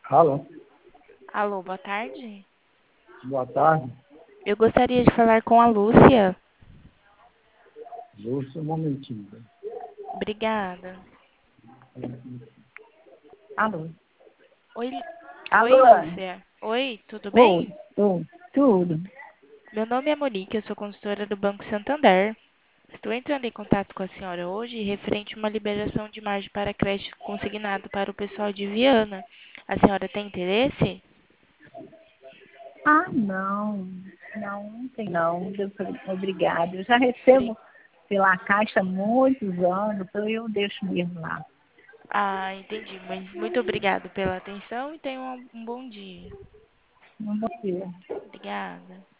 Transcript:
Alô, Alô, boa tarde. boa tarde. Eu gostaria de falar com a Lúcia. Lúcio, um momentinho. Obrigada. Alô. Oi, Alô, oi, Anne. Lúcia. Oi, tudo Oi, bem? oi, tudo. Meu nome é Monique, eu sou consultora do Banco Santander. Estou entrando em contato com a senhora hoje referente a uma liberação de margem para crédito consignado para o pessoal de Viana. A senhora tem interesse? Ah, não. Não, não tem não. Obrigada. Eu já Bri- recebo pela Caixa há muitos anos, então eu deixo mesmo lá. Ah, entendi. Mas muito obrigada pela atenção e tenha um bom dia. Não vou ter. Obrigada.